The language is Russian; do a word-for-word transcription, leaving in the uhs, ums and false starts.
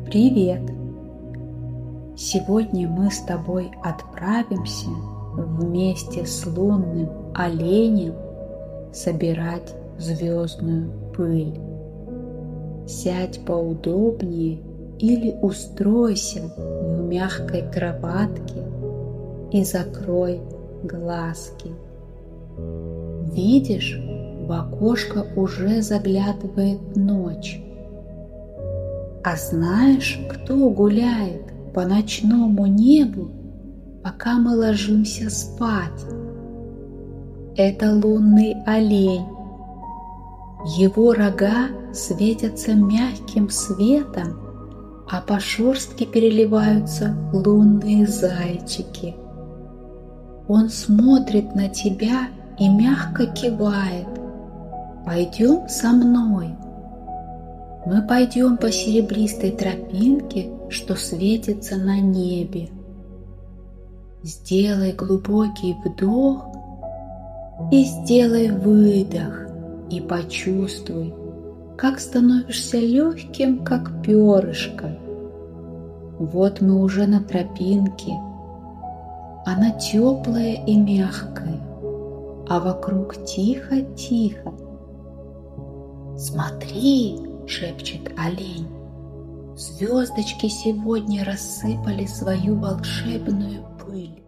Привет! Сегодня мы с тобой отправимся вместе с лунным оленем собирать звездную пыль. Сядь поудобнее или устройся в мягкой кроватке и закрой глазки. Видишь, в окошко уже заглядывает ночь. А знаешь, кто гуляет по ночному небу, пока мы ложимся спать? Это лунный олень. Его рога светятся мягким светом, а по шерстке переливаются лунные зайчики. Он смотрит на тебя и мягко кивает. «Пойдем со мной». Мы пойдем по серебристой тропинке, что светится на небе. Сделай глубокий вдох и сделай выдох, и почувствуй, как становишься легким, как перышко. Вот мы уже на тропинке. Она теплая и мягкая, а вокруг тихо-тихо. «Смотри!» — шепчет олень. Звездочки сегодня рассыпали свою волшебную пыль.